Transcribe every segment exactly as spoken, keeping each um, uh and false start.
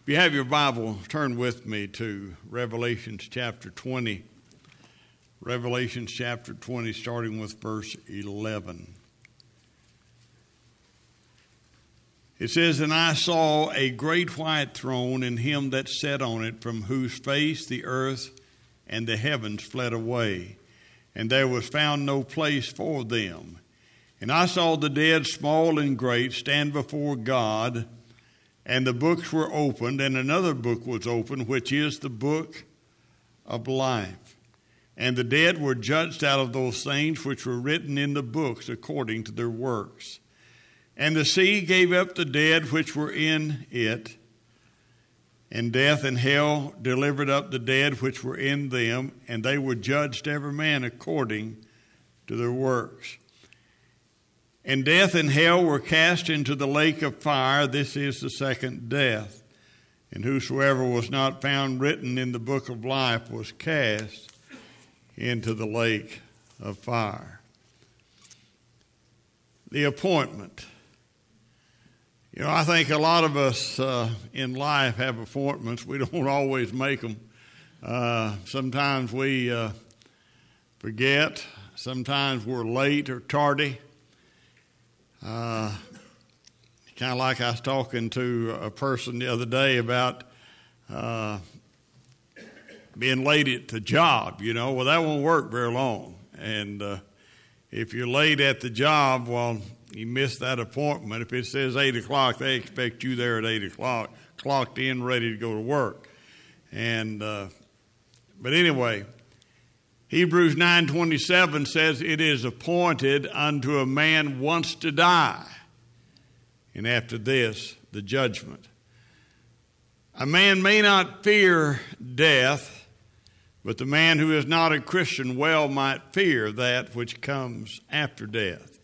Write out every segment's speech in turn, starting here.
If you have your Bible, turn with me to Revelation chapter twenty. Revelation chapter twenty, starting with verse eleven. It says, "And I saw a great white throne, and him that sat on it, from whose face the earth and the heavens fled away, and there was found no place for them. And I saw the dead, small and great, stand before God, and the books were opened, and another book was opened, which is the book of life. And the dead were judged out of those things which were written in the books according to their works. And the sea gave up the dead which were in it, and death and hell delivered up the dead which were in them, and they were judged every man according to their works. And death and hell were cast into the lake of fire. This is the second death. And whosoever was not found written in the book of life was cast into the lake of fire." The appointment. You know, I think a lot of us uh, in life have appointments. We don't always make them. Uh, sometimes we uh, forget. Sometimes we're late or tardy. Uh, kind of like I was talking to a person the other day about uh, being late at the job, you know. Well, that won't work very long. And uh, if you're late at the job, well, you miss that appointment. If it says eight o'clock, they expect you there at eight o'clock, clocked in, ready to go to work. And uh, but anyway, Hebrews nine twenty-seven says, "It is appointed unto a man once to die, and after this, the judgment." A man may not fear death, but the man who is not a Christian well might fear that which comes after death.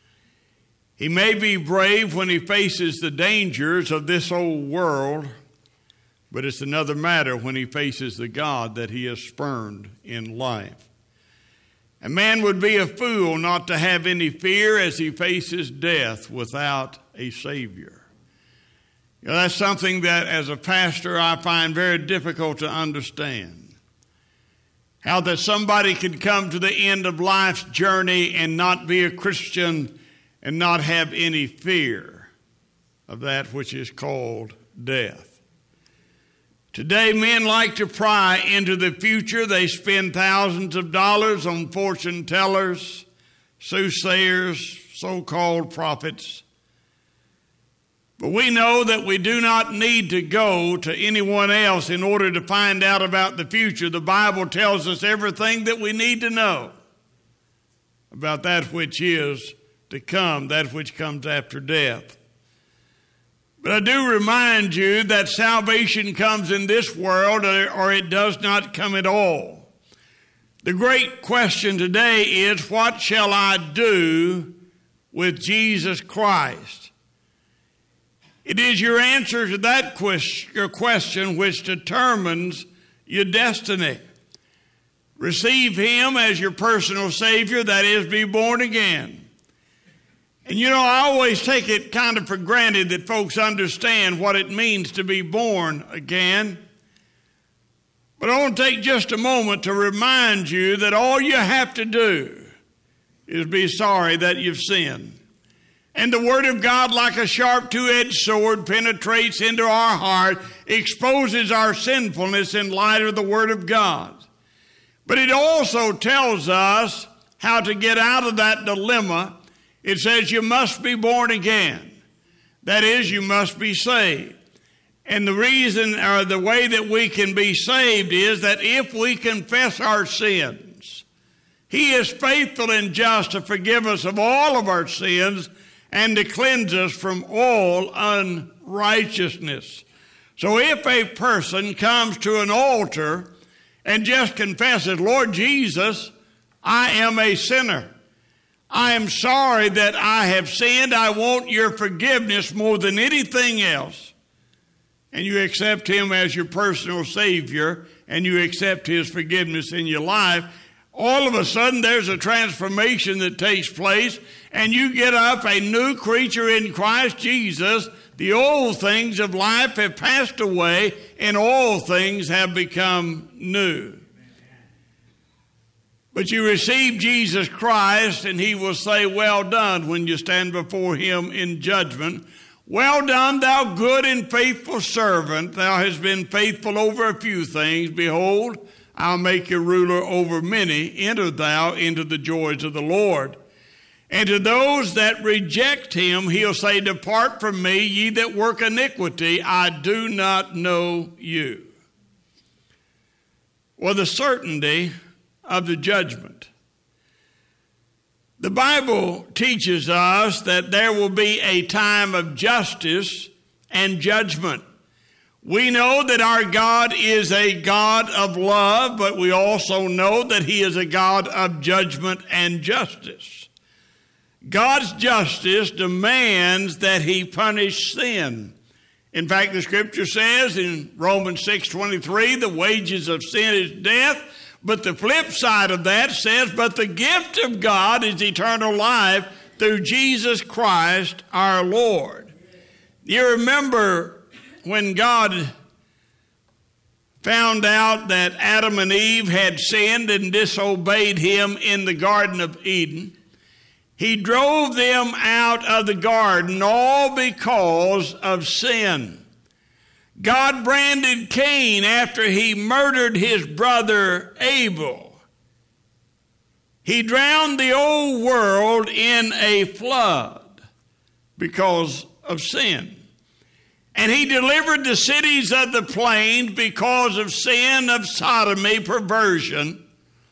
He may be brave when he faces the dangers of this old world, but it's another matter when he faces the God that he has spurned in life. A man would be a fool not to have any fear as he faces death without a Savior. You know, that's something that as a pastor I find very difficult to understand. How that somebody could come to the end of life's journey and not be a Christian and not have any fear of that which is called death. Today, men like to pry into the future. They spend thousands of dollars on fortune tellers, soothsayers, so-called prophets. But we know that we do not need to go to anyone else in order to find out about the future. The Bible tells us everything that we need to know about that which is to come, that which comes after death. But I do remind you that salvation comes in this world or it does not come at all. The great question today is, what shall I do with Jesus Christ? It is your answer to that question which determines your destiny. Receive Him as your personal Savior, that is, be born again. And you know, I always take it kind of for granted that folks understand what it means to be born again. But I want to take just a moment to remind you that all you have to do is be sorry that you've sinned. And the Word of God, like a sharp two-edged sword, penetrates into our heart, exposes our sinfulness in light of the Word of God. But it also tells us how to get out of that dilemma. It says you must be born again. That is, you must be saved. And the reason or the way that we can be saved is that if we confess our sins, He is faithful and just to forgive us of all of our sins and to cleanse us from all unrighteousness. So if a person comes to an altar and just confesses, "Lord Jesus, I am a sinner. I am sorry that I have sinned. I want your forgiveness more than anything else," and you accept Him as your personal Savior and you accept His forgiveness in your life, all of a sudden there's a transformation that takes place and you get up a new creature in Christ Jesus. The old things of life have passed away, and all things have become new. But you receive Jesus Christ, and he will say, well done, when you stand before him in judgment. Well done, thou good and faithful servant. Thou hast been faithful over a few things. Behold, I'll make you ruler over many. Enter thou into the joys of the Lord. And to those that reject him, he'll say, depart from me, ye that work iniquity. I do not know you. Well, the certainty of the judgment. The Bible teaches us that there will be a time of justice and judgment. We know that our God is a God of love, but we also know that he is a God of judgment and justice. God's justice demands that he punish sin. In fact, the scripture says in Romans six twenty-three, the wages of sin is death. But the flip side of that says, but the gift of God is eternal life through Jesus Christ our Lord. You remember when God found out that Adam and Eve had sinned and disobeyed him in the Garden of Eden, he drove them out of the garden all because of sin. God branded Cain after he murdered his brother Abel. He drowned the old world in a flood because of sin. And he delivered the cities of the plains because of sin of sodomy, perversion.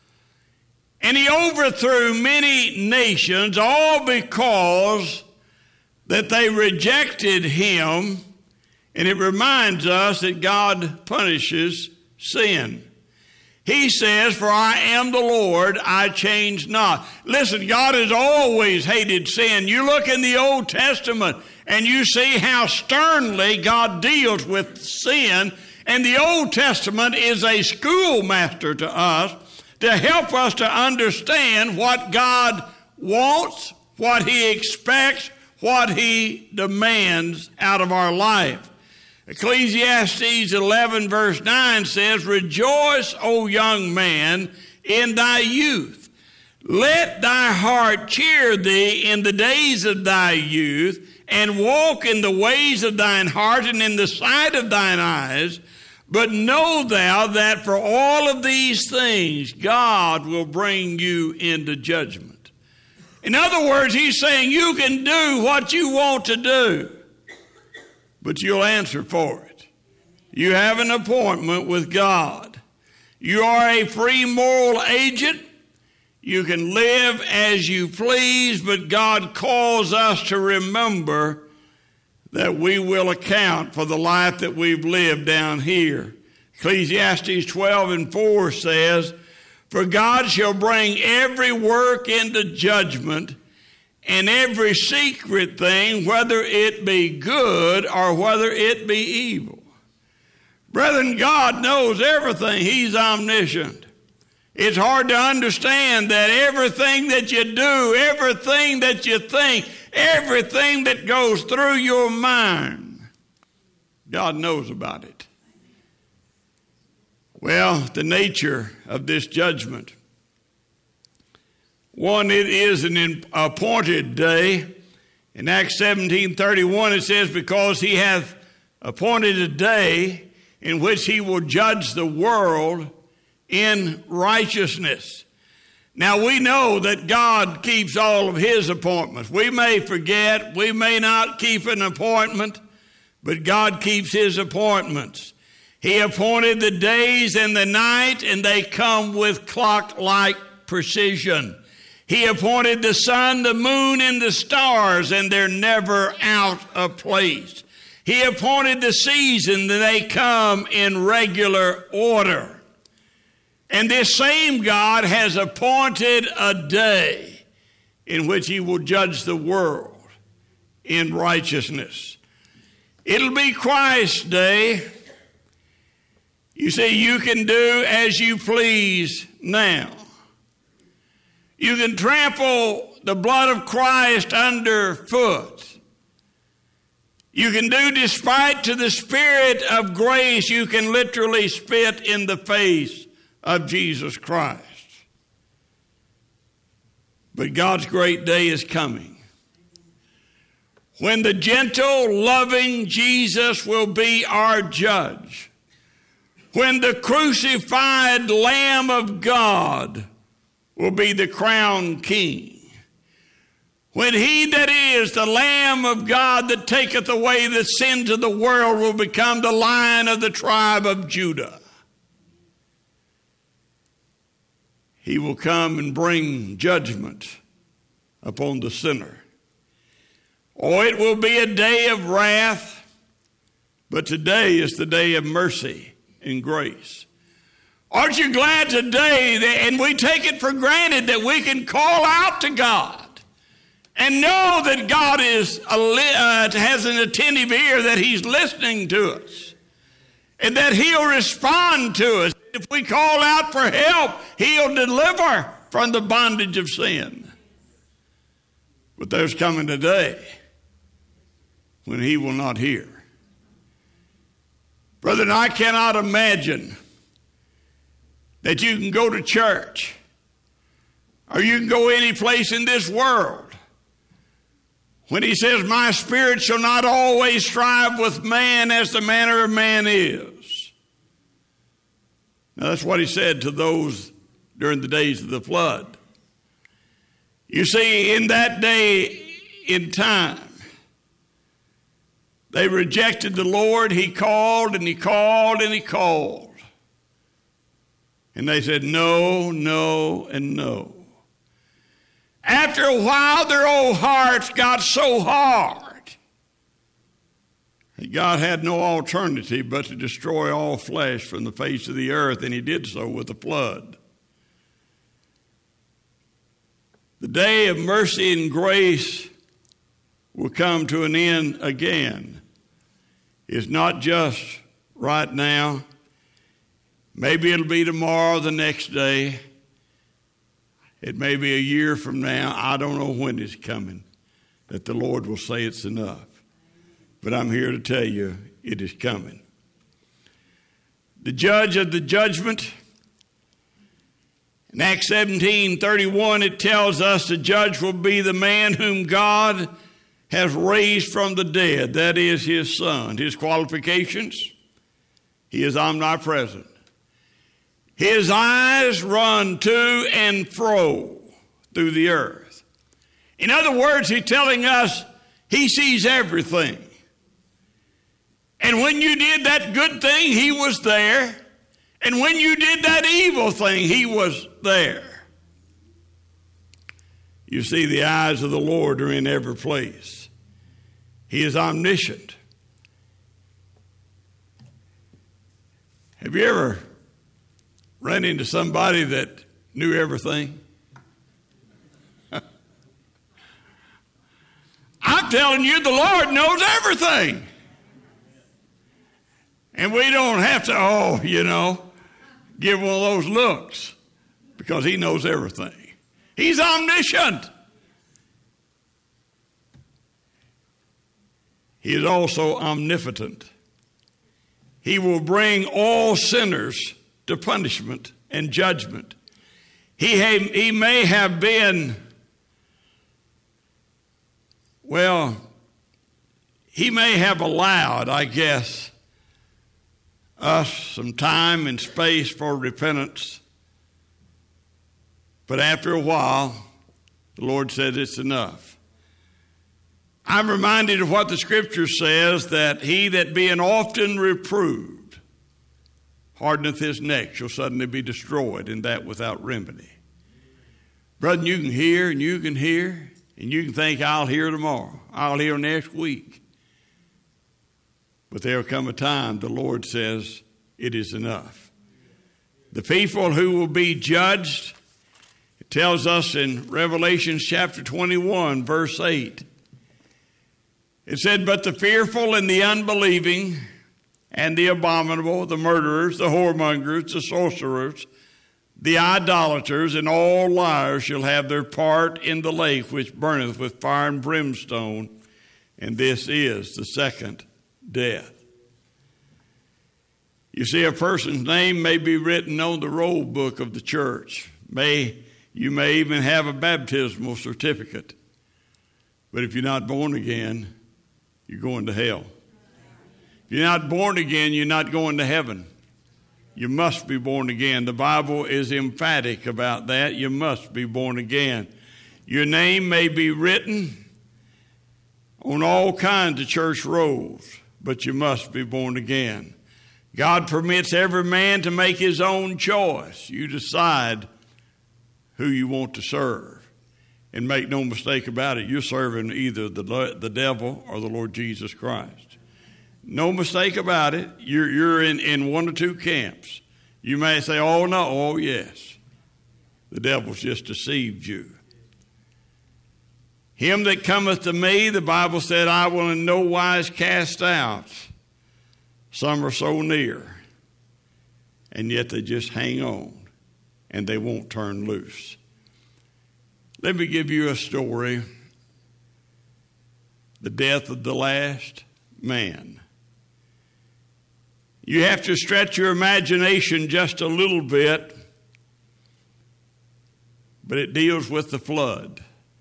And he overthrew many nations, all because that they rejected him. And it reminds us that God punishes sin. He says, for I am the Lord, I change not. Listen, God has always hated sin. You look in the Old Testament and you see how sternly God deals with sin. And the Old Testament is a schoolmaster to us to help us to understand what God wants, what he expects, what he demands out of our life. Ecclesiastes eleven verse nine says, rejoice, O young man, in thy youth. Let thy heart cheer thee in the days of thy youth, and walk in the ways of thine heart and in the sight of thine eyes. But know thou that for all of these things God will bring you into judgment. In other words, he's saying you can do what you want to do, but you'll answer for it. You have an appointment with God. You are a free moral agent. You can live as you please, but God calls us to remember that we will account for the life that we've lived down here. Ecclesiastes twelve and four says, for God shall bring every work into judgment, and every secret thing, whether it be good or whether it be evil. Brethren, God knows everything. He's omniscient. It's hard to understand that everything that you do, everything that you think, everything that goes through your mind, God knows about it. Well, the nature of this judgment. One, it is an appointed day. In Acts seventeen thirty-one, it says, because he hath appointed a day in which he will judge the world in righteousness. Now, we know that God keeps all of his appointments. We may forget, we may not keep an appointment, but God keeps his appointments. He appointed the days and the night, and they come with clock-like precision. He appointed the sun, the moon, and the stars, and they're never out of place. He appointed the season, and they come in regular order. And this same God has appointed a day in which he will judge the world in righteousness. It'll be Christ's day. You see, you can do as you please now. You can trample the blood of Christ underfoot. You can do despite to the Spirit of grace. You can literally spit in the face of Jesus Christ. But God's great day is coming, when the gentle, loving Jesus will be our judge, when the crucified Lamb of God will be the crowned King, when he that is the Lamb of God that taketh away the sins of the world will become the Lion of the tribe of Judah. He will come and bring judgment upon the sinner. Oh, it will be a day of wrath, but today is the day of mercy and grace. Aren't you glad today that, and we take it for granted, that we can call out to God and know that God is a, uh, has an attentive ear, that he's listening to us, and that he'll respond to us. If we call out for help, he'll deliver from the bondage of sin. But there's coming a day when he will not hear. Brethren, I cannot imagine that you can go to church or you can go any place in this world when he says, my spirit shall not always strive with man as the manner of man is. Now that's what he said to those during the days of the flood. You see, in that day in time, they rejected the Lord. He called and he called and he called. And they said no, no, and no. After a while, their old hearts got so hard that God had no alternative but to destroy all flesh from the face of the earth, and he did so with the flood. The day of mercy and grace will come to an end again. It's not just right now. Maybe it'll be tomorrow, the next day. It may be a year from now. I don't know when it's coming that the Lord will say it's enough. But I'm here to tell you it is coming. The judge of the judgment, in Acts seventeen thirty-one, it tells us the judge will be the man whom God has raised from the dead. That is his Son. His qualifications: he is omnipresent. His eyes run to and fro through the earth. In other words, he's telling us he sees everything. And when you did that good thing, he was there. And when you did that evil thing, he was there. You see, the eyes of the Lord are in every place. He is omniscient. Have you ever run into somebody that knew everything? I'm telling you, the Lord knows everything. And we don't have to, oh, you know, give one of those looks, because he knows everything. He's omniscient. He is also omnipotent. He will bring all sinners to punishment and judgment. He, ha- he may have been, well, he may have allowed, I guess, us some time and space for repentance. But after a while, the Lord said it's enough. I'm reminded of what the Scripture says, that he that being often reproved hardeneth his neck shall suddenly be destroyed, and that without remedy. Brother, you can hear and you can hear, and you can think, I'll hear tomorrow, I'll hear next week. But there'll come a time, the Lord says, it is enough. The people who will be judged, it tells us in Revelation chapter twenty-one, verse eight. It said, but the fearful and the unbelieving and the abominable, the murderers, the whoremongers, the sorcerers, the idolaters, and all liars shall have their part in the lake which burneth with fire and brimstone. and this is the second death. You see, a person's name may be written on the roll book of the church. May you may even have a baptismal certificate. But if you're not born again, you're going to hell. If you're not born again, you're not going to heaven. You must be born again. The Bible is emphatic about that. You must be born again. Your name may be written on all kinds of church rolls, but you must be born again. God permits every man to make his own choice. You decide who you want to serve. And make no mistake about it, you're serving either the, the devil or the Lord Jesus Christ. No mistake about it, you're, you're in, in one or two camps. You may say, oh no, oh yes. The devil's just deceived you. Him that cometh to me, the Bible said, I will in no wise cast out. Some are so near, and yet they just hang on, and they won't turn loose. Let me give you a story. The death of the last man. You have to stretch your imagination just a little bit, but it deals with the flood.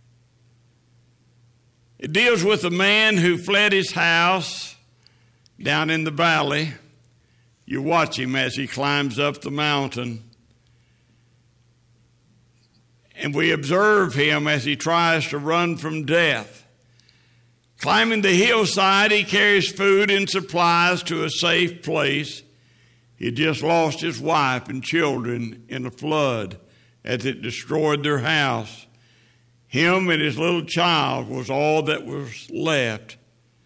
It deals with a man who fled his house down in the valley. You watch him as he climbs up the mountain. And we observe him as he tries to run from death. Climbing the hillside, he carries food and supplies to a safe place. He had just lost his wife and children in a flood as it destroyed their house. Him and his little child was all that was left.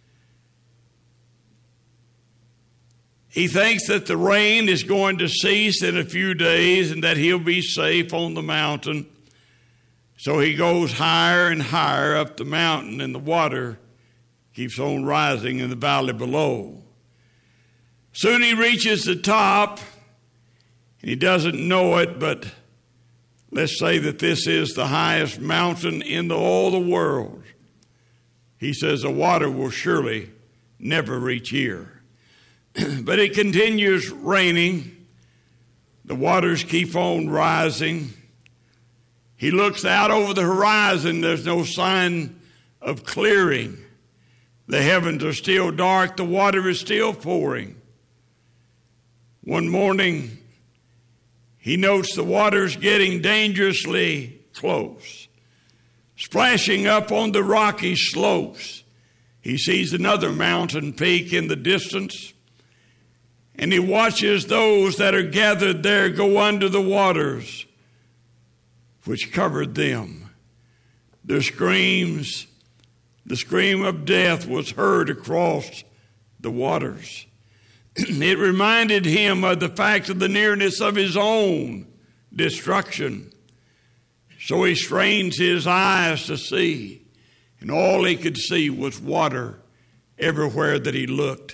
He thinks that the rain is going to cease in a few days and that he'll be safe on the mountain. So he goes higher and higher up the mountain, and the water keeps on rising in the valley below. Soon he reaches the top, and he doesn't know it, but let's say that this is the highest mountain in the, all the world. He says the water will surely never reach here. But it continues raining. The waters keep on rising. He looks out over the horizon. There's no sign of clearing. The heavens are still dark. The water is still pouring. One morning, he notes the water's getting dangerously close. Splashing up on the rocky slopes, he sees another mountain peak in the distance, and he watches those that are gathered there go under the waters which covered them. Their screams, the scream of death was heard across the waters. It reminded him of the fact of the nearness of his own destruction. So he strains his eyes to see, and all he could see was water everywhere that he looked.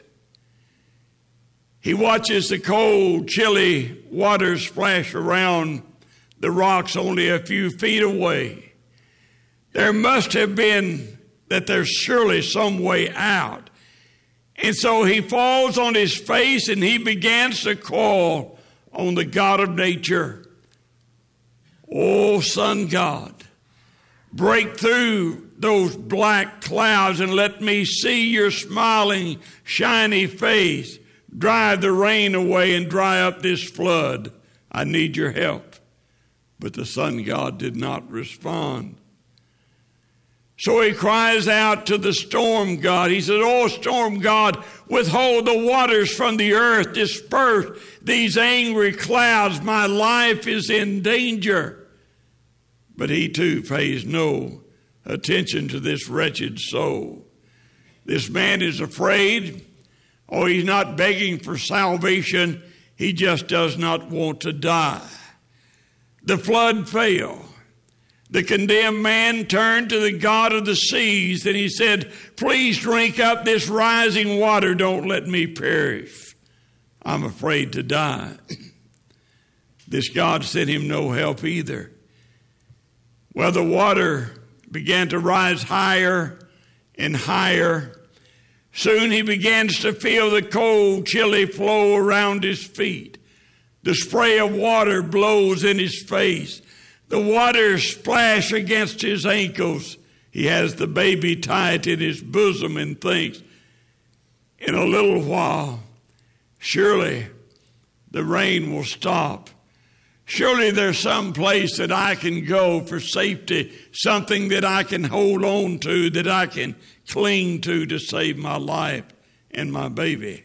He watches the cold, chilly waters splash around the rocks only a few feet away. There must have been that there's surely some way out. And so he falls on his face and he begins to call on the God of nature. Oh, Sun God, break through those black clouds and let me see your smiling, shiny face. Drive the rain away and dry up this flood. I need your help. But the sun god did not respond. So he cries out to the storm god. He said, oh, storm god, withhold the waters from the earth. Disperse these angry clouds. My life is in danger. But he too pays no attention to this wretched soul. This man is afraid. Oh, he's not begging for salvation. He just does not want to die. The flood failed. The condemned man turned to the God of the seas and he said, please drink up this rising water. Don't let me perish. I'm afraid to die. This God sent him no help either. Well, the water began to rise higher and higher. Soon he begins to feel the cold, chilly flow around his feet. The spray of water blows in his face. The water splash against his ankles. He has the baby tied in his bosom and thinks, in a little while, surely the rain will stop. Surely there's some place that I can go for safety, something that I can hold on to, that I can cling to to save my life and my baby.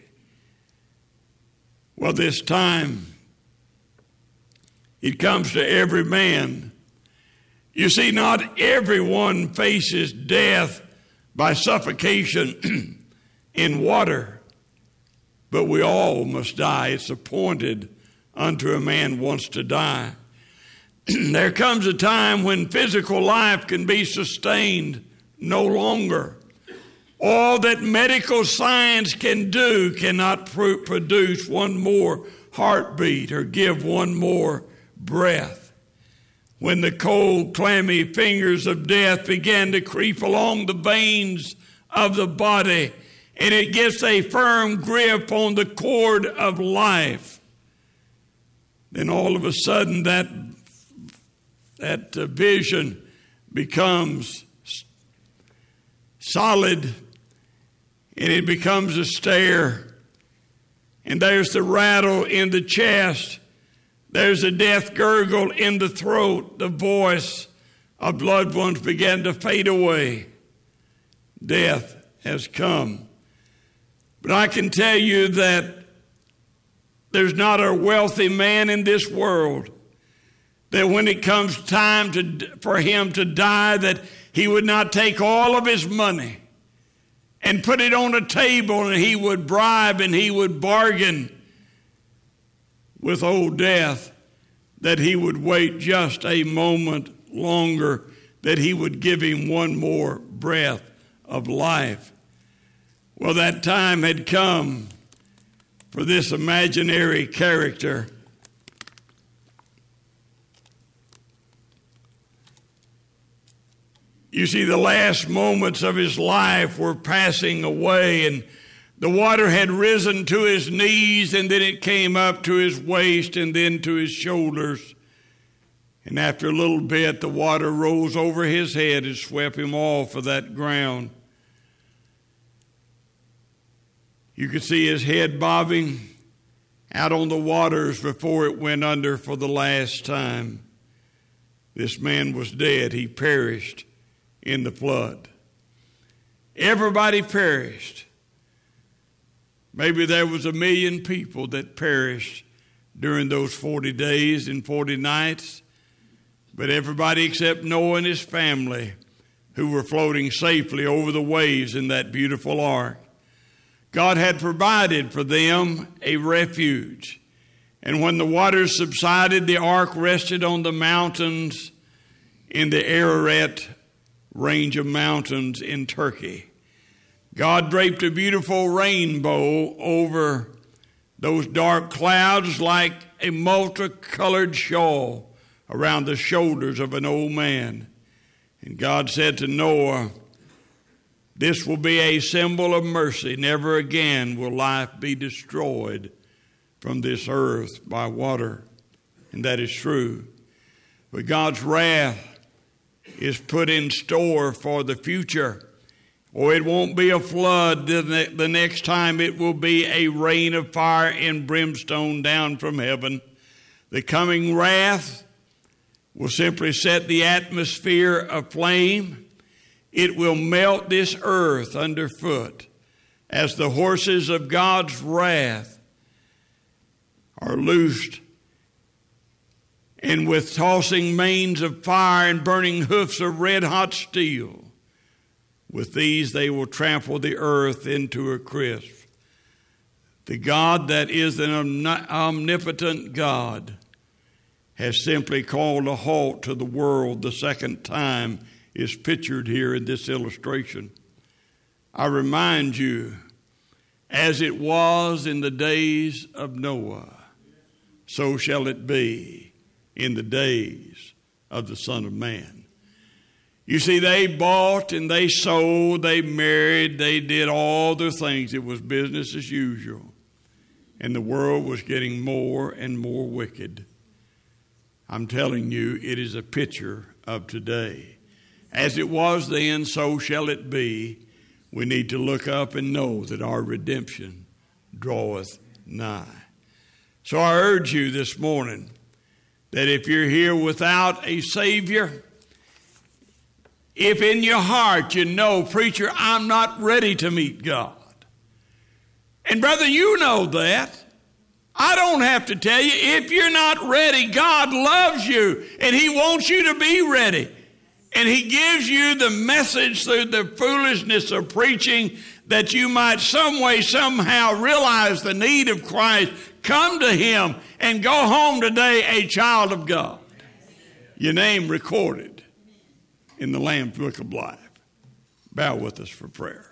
Well, this time, it comes to every man. You see, not everyone faces death by suffocation in water, but we all must die. It's appointed unto a man once to die. There comes a time when physical life can be sustained no longer. All that medical science can do cannot pr- produce one more heartbeat or give one more breath. When the cold, clammy fingers of death began to creep along the veins of the body, and it gets a firm grip on the cord of life, then all of a sudden that, that uh, vision becomes solid, and it becomes a stare. And there's the rattle in the chest. There's a death gurgle in the throat. The voice of loved ones began to fade away. Death has come. But I can tell you that there's not a wealthy man in this world that when it comes time to, for him to die, that he would not take all of his money and put it on a table, and he would bribe and he would bargain with old death that he would wait just a moment longer, that he would give him one more breath of life. Well, that time had come for this imaginary character. You see, the last moments of his life were passing away, and the water had risen to his knees, and then it came up to his waist and then to his shoulders. And after a little bit, the water rose over his head and swept him off of that ground. You could see his head bobbing out on the waters before it went under for the last time. This man was dead. He perished in the flood. Everybody perished. Maybe there was a million people that perished during those forty days and forty nights, but everybody except Noah and his family, who were floating safely over the waves in that beautiful ark. God had provided for them a refuge. And when the waters subsided, the ark rested on the mountains in the Ararat range of mountains in Turkey. God draped a beautiful rainbow over those dark clouds like a multicolored shawl around the shoulders of an old man. And God said to Noah, "This will be a symbol of mercy. Never again will life be destroyed from this earth by water." And that is true. But God's wrath is put in store for the future. Or it won't be a flood. The next time it will be a rain of fire and brimstone down from heaven. The coming wrath will simply set the atmosphere aflame. It will melt this earth underfoot as the horses of God's wrath are loosed, and with tossing manes of fire and burning hoofs of red-hot steel, with these they will trample the earth into a crisp. The God that is an omnipotent God has simply called a halt to the world. The second time is pictured here in this illustration. I remind you, as it was in the days of Noah, so shall it be in the days of the Son of Man. You see, they bought and they sold, they married, they did all their things. It was business as usual. And the world was getting more and more wicked. I'm telling you, it is a picture of today. As it was then, so shall it be. We need to look up and know that our redemption draweth nigh. So I urge you this morning that if you're here without a Savior, if in your heart you know, preacher, I'm not ready to meet God. And brother, you know that. I don't have to tell you. If you're not ready, God loves you and He wants you to be ready. And He gives you the message through the foolishness of preaching that you might some way, somehow realize the need of Christ. Come to Him and go home today a child of God. Your name recorded in the Lamb's Book of Life. Bow with us for prayer.